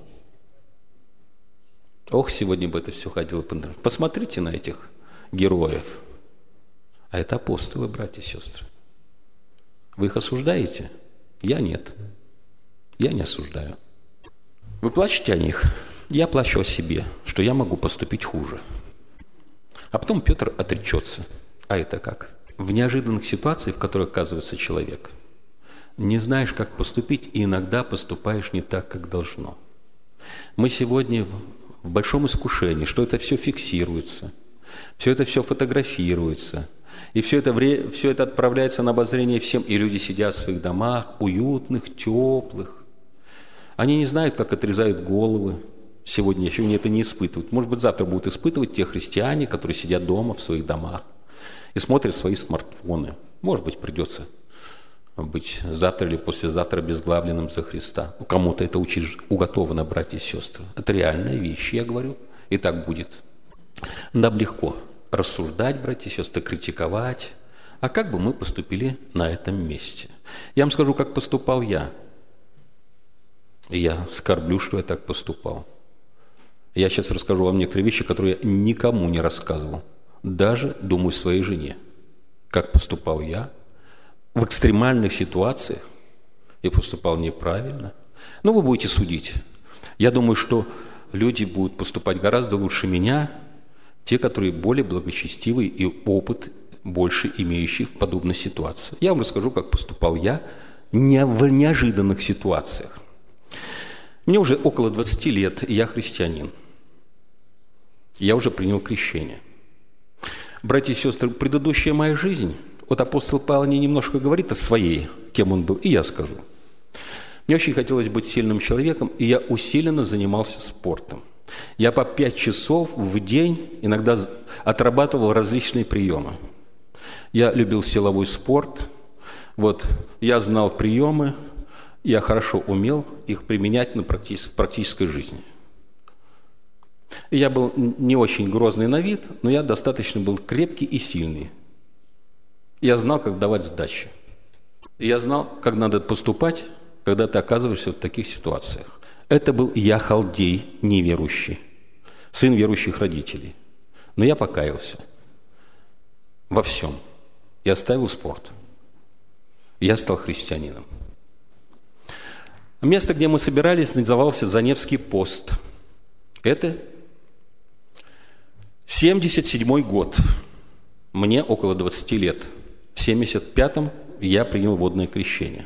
Ох, сегодня бы это все ходило по интернету. Посмотрите на этих героев. А это апостолы, братья и сестры. Вы их осуждаете? Я нет. Я не осуждаю. Вы плачете о них? Я плачу о себе, что я могу поступить хуже. А потом Петр отречется. А это как? В неожиданных ситуациях, в которых оказывается человек, не знаешь, как поступить, и иногда поступаешь не так, как должно. Мы сегодня в большом искушении, что это все фиксируется, все это все фотографируется, и все это, вре- все это отправляется на обозрение всем, и люди сидят в своих домах, уютных, теплых. Они не знают, как отрезают головы, сегодня еще это не испытывают. Может быть, завтра будут испытывать те христиане, которые сидят дома в своих домах и смотрят свои смартфоны. Может быть, придется быть завтра или послезавтра обезглавленным за Христа. Кому-то это учить уготовано, братья и сестры. Это реальная вещь, я говорю, и так будет. Нам легко рассуждать, братья и сестры, критиковать. А как бы мы поступили на этом месте? Я вам скажу, как поступал я. И я скорблю, что я так поступал. Я сейчас расскажу вам некоторые вещи, которые я никому не рассказывал. Даже, думаю, своей жене. Как поступал я в экстремальных ситуациях и поступал неправильно. Но вы будете судить. Я думаю, что люди будут поступать гораздо лучше меня, те, которые более благочестивые и опыт больше имеющие в подобной ситуации. Я вам расскажу, как поступал я не в неожиданных ситуациях. Мне уже около двадцати лет, и я христианин. Я уже принял крещение. Братья и сестры, предыдущая моя жизнь, вот апостол Павел не немножко говорит о своей, кем он был, и я скажу. Мне очень хотелось быть сильным человеком, и я усиленно занимался спортом. Я по пять часов в день иногда отрабатывал различные приемы. Я любил силовой спорт, вот, я знал приемы, я хорошо умел их применять на практической, в практической жизни. Я был не очень грозный на вид, но я достаточно был крепкий и сильный. Я знал, как давать сдачи. Я знал, как надо поступать, когда ты оказываешься в таких ситуациях. Это был я халдей неверующий, сын верующих родителей. Но я покаялся во всем. Я оставил спорт. Я стал христианином. Место, где мы собирались, назывался Заневский пост. Это семьдесят седьмой год. Мне около двадцати лет. В семьдесят пятом я принял водное крещение.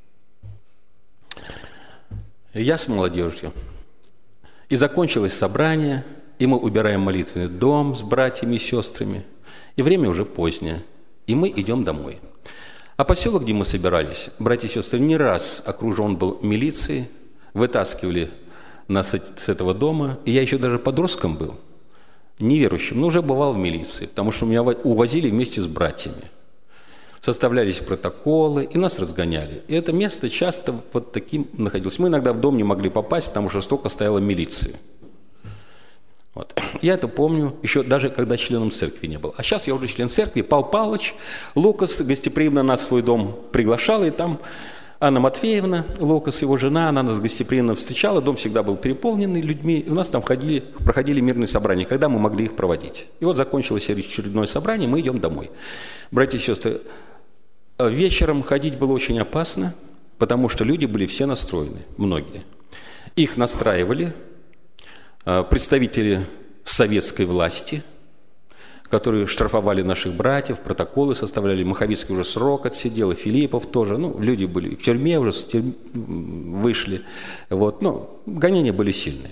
Я с молодежью. И закончилось собрание, и мы убираем молитвенный дом с братьями и сестрами. И время уже позднее, и мы идем домой. А поселок, где мы собирались, братья и сестры, не раз окружен был милицией, вытаскивали нас с этого дома. И я еще даже подростком был, неверующим, но уже бывал в милиции, потому что меня увозили вместе с братьями. Составлялись протоколы, и нас разгоняли. И это место часто под таким находилось. Мы иногда в дом не могли попасть, потому что столько стояла милиции. Вот. Я это помню, еще даже когда членом церкви не был. А сейчас я уже член церкви. Павел Павлович Лукас гостеприимно нас в свой дом приглашал, и там Анна Матвеевна Лукас, его жена, она нас гостеприимно встречала. Дом всегда был переполненный людьми, и у нас там ходили, проходили мирные собрания, когда мы могли их проводить. И вот закончилось очередное собрание, мы идем домой. Братья и сестры, вечером ходить было очень опасно, потому что люди были все настроены, многие. Их настраивали представители советской власти, которые штрафовали наших братьев, протоколы составляли. Маховицкий уже срок отсидел, и Филиппов тоже. Ну, люди были в тюрьме, уже с тюрьмы вышли. Вот. Ну, гонения были сильные.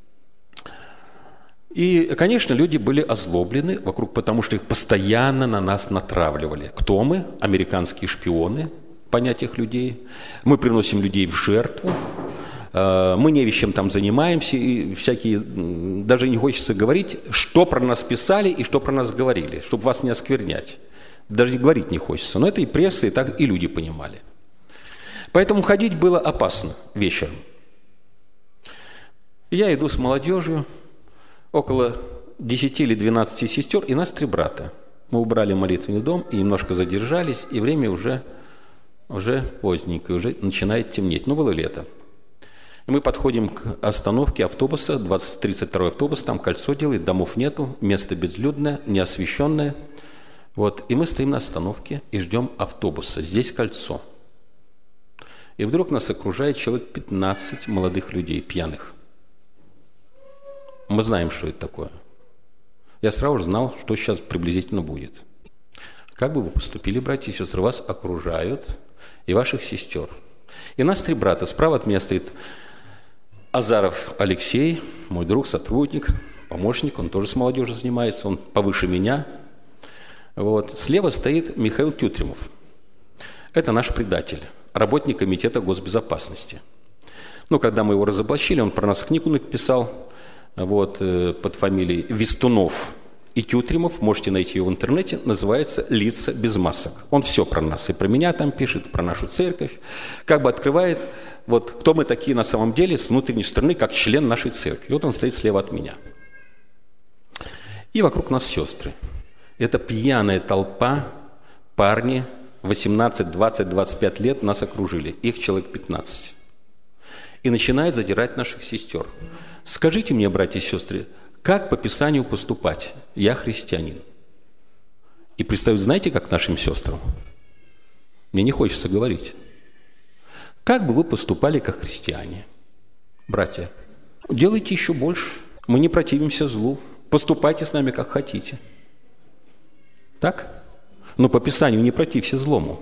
И, конечно, люди были озлоблены вокруг, потому что их постоянно на нас натравливали. Кто мы? Американские шпионы, понять их людей. Мы приносим людей в жертву. Мы невещем там занимаемся, и всякие, даже не хочется говорить, что про нас писали и что про нас говорили, чтобы вас не осквернять. Даже говорить не хочется. Но это и пресса, и так и люди понимали. Поэтому ходить было опасно вечером. Я иду с молодежью, около десяти или двенадцати сестер, и нас три брата. Мы убрали молитвенный дом и немножко задержались, и время уже, уже поздненькое, уже начинает темнеть. Ну, было лето. Мы подходим к остановке автобуса, двадцать тридцать второй автобус, там кольцо делает, домов нету, место безлюдное, неосвещенное. Вот. И мы стоим на остановке и ждем автобуса. Здесь кольцо. И вдруг нас окружает человек пятнадцать молодых людей, пьяных. Мы знаем, что это такое. Я сразу же знал, что сейчас приблизительно будет. Как бы вы поступили, братья и сестры? Вас окружают и ваших сестер. И нас три брата. Справа от меня стоит Азаров Алексей, мой друг, сотрудник, помощник, он тоже с молодежью занимается, он повыше меня. Вот. Слева стоит Михаил Тютримов. Это наш предатель, работник комитета госбезопасности. Ну, когда мы его разоблачили, он про нас книгу написал, вот, под фамилией Вестунов и Тютримов. Можете найти ее в интернете. Называется «Лица без масок». Он все про нас. И про меня там пишет, про нашу церковь. Как бы открывает, вот, кто мы такие на самом деле с внутренней стороны, как член нашей церкви. Вот он стоит слева от меня. И вокруг нас сестры. Это пьяная толпа, парни, восемнадцать, двадцать, двадцать пять лет нас окружили. Их человек пятнадцать. И начинает задирать наших сестер. Скажите мне, братья и сестры, как по Писанию поступать? Я христианин. И представить, знаете, как нашим сестрам? Мне не хочется говорить. Как бы вы поступали, как христиане? Братья, делайте еще больше. Мы не противимся злу. Поступайте с нами, как хотите. Так? Но по Писанию не протився злому.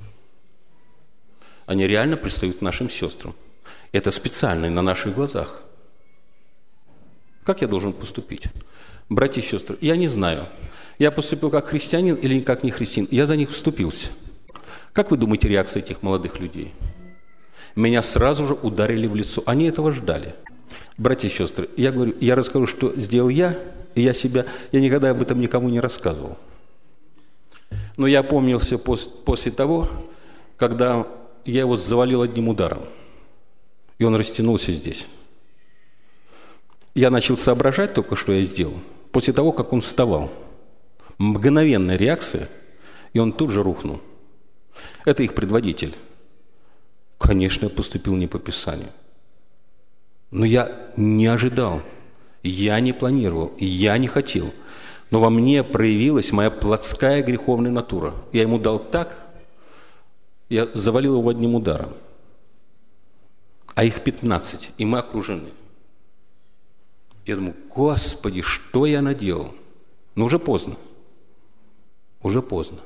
Они реально пристают к нашим сестрам. Это специально и на наших глазах. Как я должен поступить? Братья и сестры, я не знаю, я поступил как христианин или как не христианин. Я за них вступился. Как вы думаете, реакция этих молодых людей? Меня сразу же ударили в лицо. Они этого ждали. Братья и сестры, я говорю, я расскажу, что сделал я, и я себя, я никогда об этом никому не рассказывал. Но я опомнился после того, когда я его завалил одним ударом. И он растянулся здесь. Я начал соображать только, что я сделал, после того, как он вставал. Мгновенная реакция, и он тут же рухнул. Это их предводитель. Конечно, я поступил не по Писанию. Но я не ожидал, я не планировал, я не хотел. Но во мне проявилась моя плотская греховная натура. Я ему дал так, я завалил его одним ударом. А их пятнадцать, и мы окружены. Я думаю, Господи, что я наделал? Но уже поздно. Уже поздно.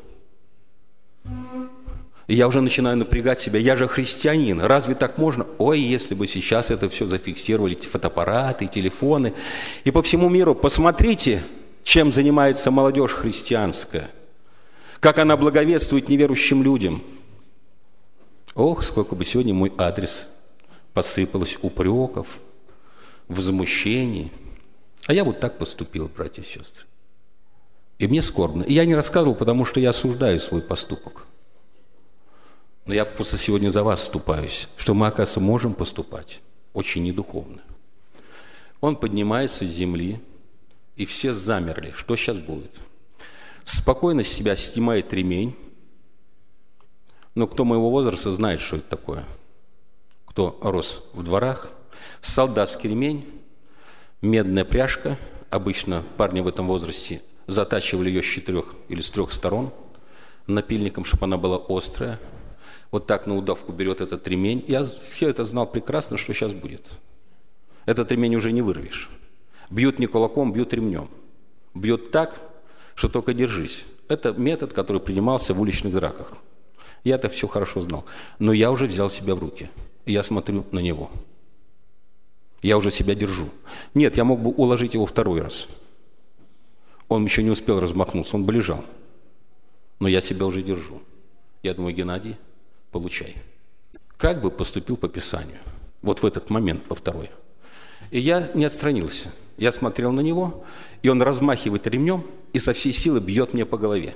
И я уже начинаю напрягать себя. Я же христианин. Разве так можно? Ой, если бы сейчас это все зафиксировали, фотоаппараты, телефоны. И по всему миру посмотрите, чем занимается молодежь христианская. Как она благовествует неверующим людям. Ох, сколько бы сегодня мой адрес посыпалось упреков, возмущений. А я вот так поступил, братья и сестры. И мне скорбно. И я не рассказывал, потому что я осуждаю свой поступок. Но я просто сегодня за вас вступаюсь, что мы, оказывается, можем поступать очень недуховно. Он поднимается с земли, и все замерли. Что сейчас будет? Спокойно с себя снимает ремень. Но кто моего возраста знает, что это такое. Кто рос в дворах. Солдатский ремень, медная пряжка. Обычно парни в этом возрасте затачивали ее с четырех или с трех сторон напильником, чтобы она была острая. Вот так на удавку берет этот ремень. Я все это знал прекрасно, что сейчас будет. Этот ремень уже не вырвешь. Бьют не кулаком, бьют ремнем. Бьют так, что только держись. Это метод, который принимался в уличных драках. Я это все хорошо знал. Но я уже взял себя в руки. И я смотрю на него. Я уже себя держу. Нет, я мог бы уложить его второй раз. Он еще не успел размахнуться, он бы лежал. Но я себя уже держу. Я думаю, Геннадий, получай. Как бы поступил по Писанию? Вот в этот момент, во второй. И я не отстранился. Я смотрел на него, и он размахивает ремнем и со всей силы бьет мне по голове.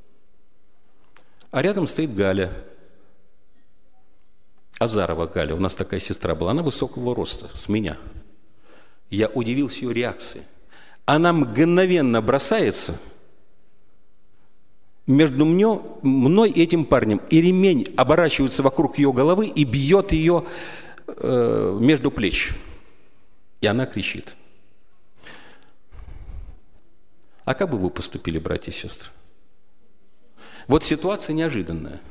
А рядом стоит Галя. Азарова Галя, у нас такая сестра была, она высокого роста, с меня. Я удивился ее реакции. Она мгновенно бросается между мной и этим парнем, и ремень оборачивается вокруг ее головы и бьет ее э, между плеч. И она кричит. А как бы вы поступили, братья и сестры? Вот ситуация неожиданная.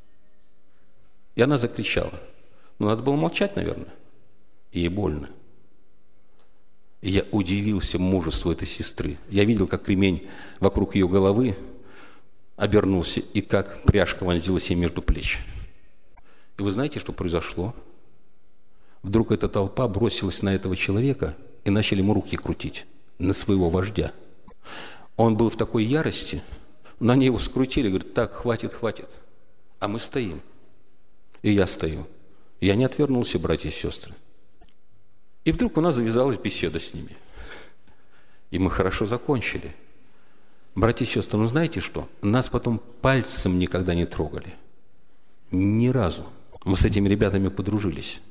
И она закричала. Ну, надо было молчать, наверное. И ей больно. И я удивился мужеству этой сестры. Я видел, как ремень вокруг ее головы обернулся, и как пряжка вонзилась ей между плеч. И вы знаете, что произошло? Вдруг эта толпа бросилась на этого человека и начали ему руки крутить, на своего вождя. Он был в такой ярости, но они его скрутили, говорят, так, хватит, хватит. А мы стоим. И я стою. Я не отвернулся, братья и сестры. И вдруг у нас завязалась беседа с ними. И мы хорошо закончили. Братья и сестры, ну знаете что? Нас потом пальцем никогда не трогали. Ни разу. Мы с этими ребятами подружились.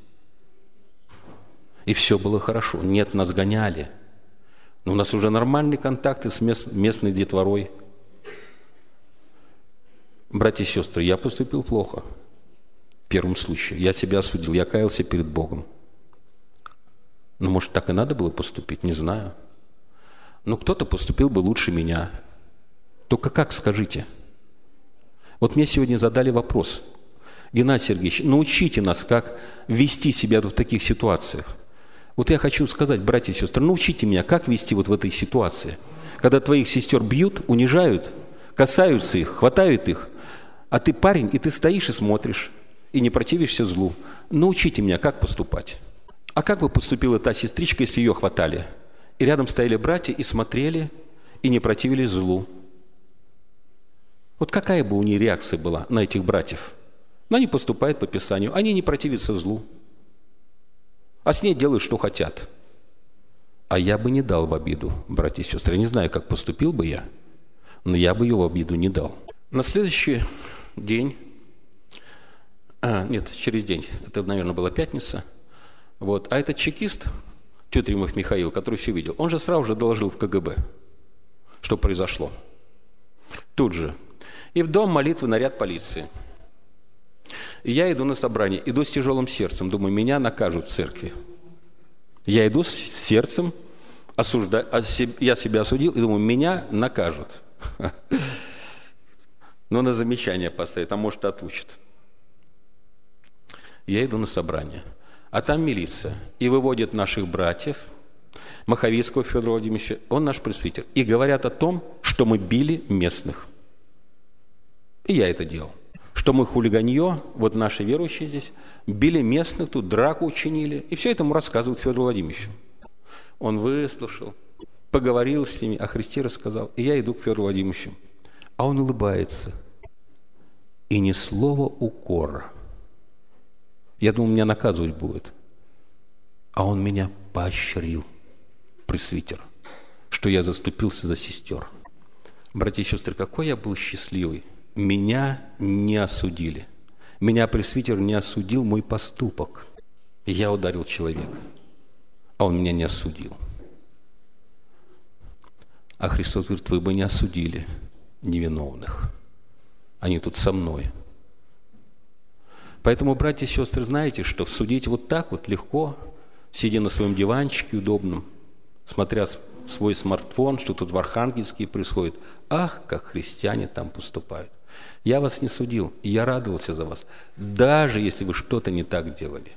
И все было хорошо. Нет, нас гоняли. Но у нас уже нормальные контакты с мест, местной детворой. Братья и сестры, я поступил плохо. В первом случае. Я себя осудил, я каялся перед Богом. Ну, может, так и надо было поступить, не знаю. Но кто-то поступил бы лучше меня. Только как, скажите? Вот мне сегодня задали вопрос. Геннадий Сергеевич, научите нас, как вести себя в таких ситуациях. Вот я хочу сказать, братья и сестры, научите меня, как вести вот в этой ситуации. Когда твоих сестер бьют, унижают, касаются их, хватают их, а ты парень, и ты стоишь и смотришь, и не противишься злу. Научите меня, как поступать. А как бы поступила та сестричка, если ее хватали? И рядом стояли братья и смотрели, и не противились злу. Вот какая бы у нее реакция была на этих братьев? Но они поступают по Писанию, они не противятся злу. А с ней делают, что хотят. А я бы не дал в обиду, братья и сестры. Я не знаю, как поступил бы я, но я бы ее в обиду не дал. На следующий день, а, нет, через день, это, наверное, была пятница, вот, а этот чекист, Тютримов Михаил, который все видел, он же сразу же доложил в ка гэ бэ, что произошло. Тут же. И в дом молитвы наряд полиции. И я иду на собрание, иду с тяжелым сердцем, думаю, меня накажут в церкви. Я иду с сердцем, осужда... я себя осудил, и думаю, меня накажут. Но на замечание поставят, а может, отучат. Я иду на собрание, а там милиция, и выводят наших братьев, Маховицкого Федора Владимировича, он наш пресвитер, и говорят о том, что мы били местных. И я это делал. Что мы хулиганье, вот наши верующие здесь, били местных, тут драку учинили. И все это ему рассказывает Федор Владимирович. Он выслушал, поговорил с ними, о Христе рассказал. И я иду к Федору Владимировичу. А он улыбается. И ни слова укора. Я думал, меня наказывать будет. А он меня поощрил, пресвитер, что я заступился за сестер. Братья и сестры, какой я был счастливый. Меня не осудили. Меня пресвитер не осудил мой поступок. Я ударил человека, а он меня не осудил. А Христос говорит, вы бы не осудили невиновных. Они тут со мной. Поэтому, братья и сестры, знаете, что судить вот так вот легко, сидя на своем диванчике удобном, смотря свой смартфон, что тут в Архангельске происходит. Ах, как христиане там поступают. Я вас не судил, и я радовался за вас, даже если вы что-то не так делали.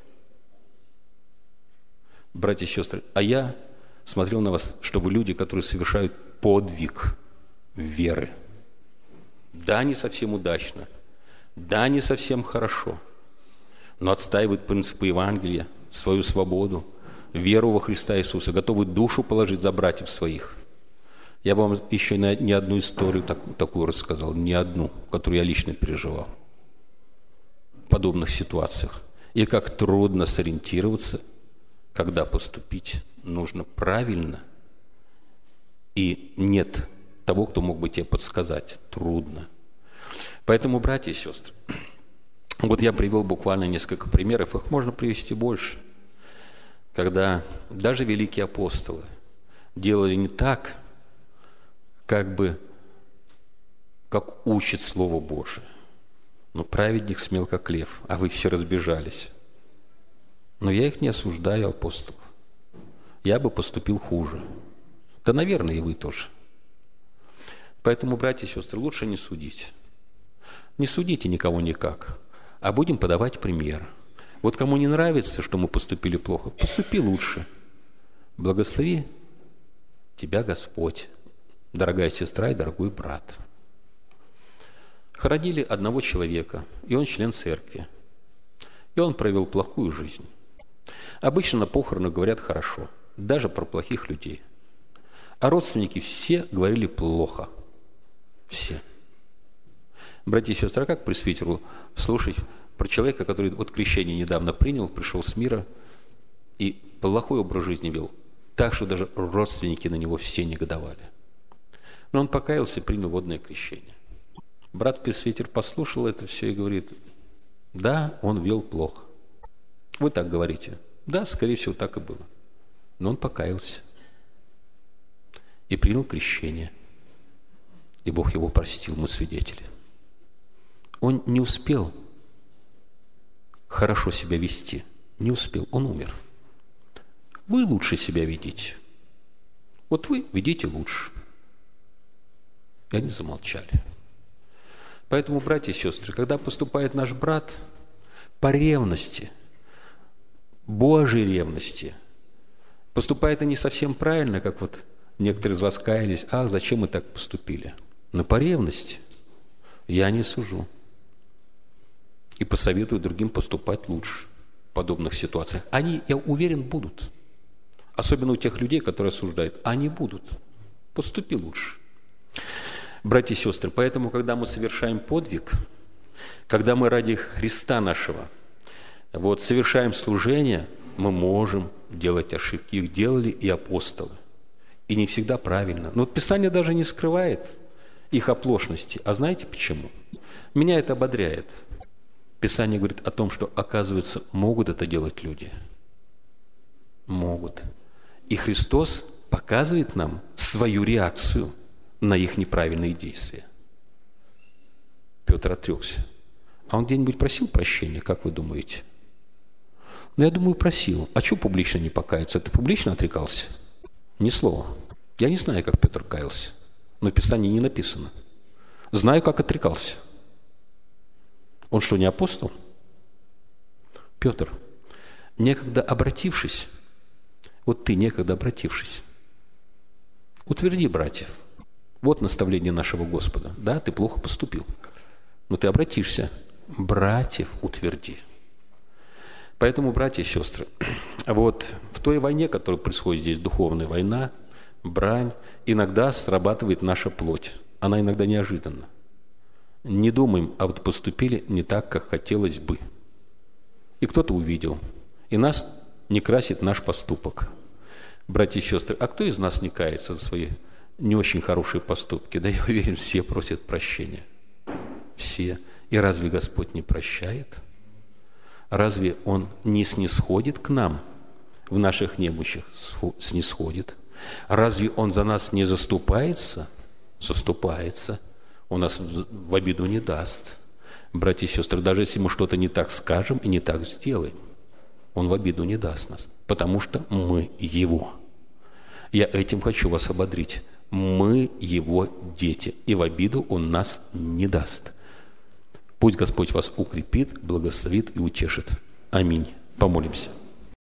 Братья и сестры, а я смотрел на вас, что вы люди, которые совершают подвиг веры. Да, не совсем удачно, да, не совсем хорошо, но отстаивают принципы Евангелия, свою свободу, веру во Христа Иисуса, готовы душу положить за братьев своих. Я бы вам еще не одну историю такую, такую рассказал, не одну, которую я лично переживал в подобных ситуациях. И как трудно сориентироваться, когда поступить нужно правильно, и нет того, кто мог бы тебе подсказать. Трудно. Поэтому, братья и сестры, вот я привел буквально несколько примеров, их можно привести больше, когда даже великие апостолы делали не так, как бы, как учит Слово Божие. Но праведник смел, как лев, а вы все разбежались. Но я их не осуждаю, апостолов. Я бы поступил хуже. Да, наверное, и вы тоже. Поэтому, братья и сестры, лучше не судить. Не судите никого никак, а будем подавать пример. Вот кому не нравится, что мы поступили плохо, поступи лучше. Благослови тебя Господь, дорогая сестра и дорогой брат. Хоронили одного человека, и он член церкви. И он провел плохую жизнь. Обычно на похоронах говорят хорошо, даже про плохих людей. А родственники все говорили плохо. Все. Братья и сестры, а как пресвитеру слушать про человека, который вот крещение недавно принял, пришел с мира и плохой образ жизни вел, так что даже родственники на него все негодовали. Но он покаялся и принял водное крещение. Брат-пресвитер послушал это все и говорит: да, он вел плохо. Вы так говорите. Да, скорее всего, так и было. Но он покаялся и принял крещение. И Бог его простил, мы свидетели. Он не успел хорошо себя вести. Не успел, он умер. Вы лучше себя ведите. Вот вы ведите лучше. И они замолчали. Поэтому, братья и сестры, когда поступает наш брат по ревности, Божьей ревности, поступает и не совсем правильно, как вот некоторые из вас каялись: ах, зачем мы так поступили? Но по ревности я не сужу. И посоветую другим поступать лучше в подобных ситуациях. Они, я уверен, будут. Особенно у тех людей, которые осуждают. Они будут. Поступи лучше. Братья и сестры, поэтому, когда мы совершаем подвиг, когда мы ради Христа нашего вот, совершаем служение, мы можем делать ошибки. Их делали и апостолы. И не всегда правильно. Но вот Писание даже не скрывает их оплошности. А знаете почему? Меня это ободряет. Писание говорит о том, что, оказывается, могут это делать люди. Могут. И Христос показывает нам свою реакцию на их неправильные действия. Петр отрекся. А он где-нибудь просил прощения, как вы думаете? Ну, я думаю, просил. А что публично не покаяться? Ты публично отрекался? Ни слова. Я не знаю, как Петр каялся, но в Писании не написано. Знаю, как отрекался. Он что, не апостол? Петр, некогда обратившись, вот ты, некогда обратившись, утверди братьев. Вот наставление нашего Господа. Да, ты плохо поступил, но ты обратишься. Братьев утверди. Поэтому, братья и сестры, вот в той войне, которая происходит здесь, духовная война, брань, иногда срабатывает наша плоть. Она иногда неожиданна. Не думаем, а вот поступили не так, как хотелось бы. И кто-то увидел. И нас не красит наш поступок. Братья и сестры, а кто из нас не кается за свои не очень хорошие поступки? Да я уверен, все просят прощения. Все. И разве Господь не прощает? Разве Он не снисходит к нам в наших немощах? Снисходит. Разве Он за нас не заступается? Заступается. Он нас в обиду не даст. Братья и сестры, даже если мы что-то не так скажем и не так сделаем, Он в обиду не даст нас, потому что мы Его. Я этим хочу вас ободрить. Мы Его дети, и в обиду Он нас не даст. Пусть Господь вас укрепит, благословит и утешит. Аминь. Помолимся.